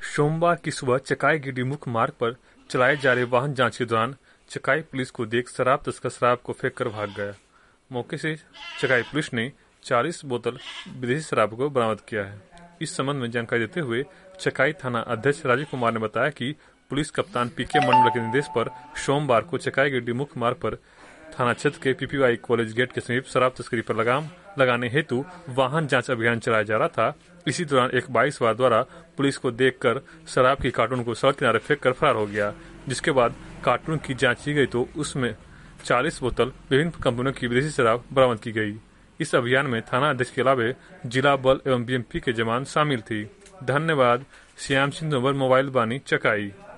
सोमवार की सुबह चकाई गिरिडीह मुख्य मार्ग पर चलाए जा रहे वाहन जांच के दौरान चकाई पुलिस को देख शराब तस्कर शराब को फेंक कर भाग गया। मौके से चकाई पुलिस ने 40 बोतल विदेशी शराब को बरामद किया है। इस संबंध में जानकारी देते हुए चकाई थाना अध्यक्ष राजीव कुमार ने बताया कि पुलिस कप्तान पीके मंडल के निर्देश पर सोमवार को चकाई गिरिडीह मुख्य मार्ग पर थाना क्षेत्र के पीपीवाई कॉलेज गेट के समीप शराब तस्करी पर लगाम लगाने हेतु वाहन जांच अभियान चलाया जा रहा था। इसी दौरान एक 22 सवार द्वारा पुलिस को देखकर शराब की कार्टून को सड़क किनारे फेंक कर फरार हो गया, जिसके बाद कार्टून की जांच की गई तो उसमें 40 बोतल विभिन्न कंपनियों की विदेशी शराब बरामद की गई। इस अभियान में थाना अध्यक्ष के अलावा जिला बल एवं बीएमपी के जवान शामिल थी। धन्यवाद। श्याम सिंह मोबाइल बानी चकाई।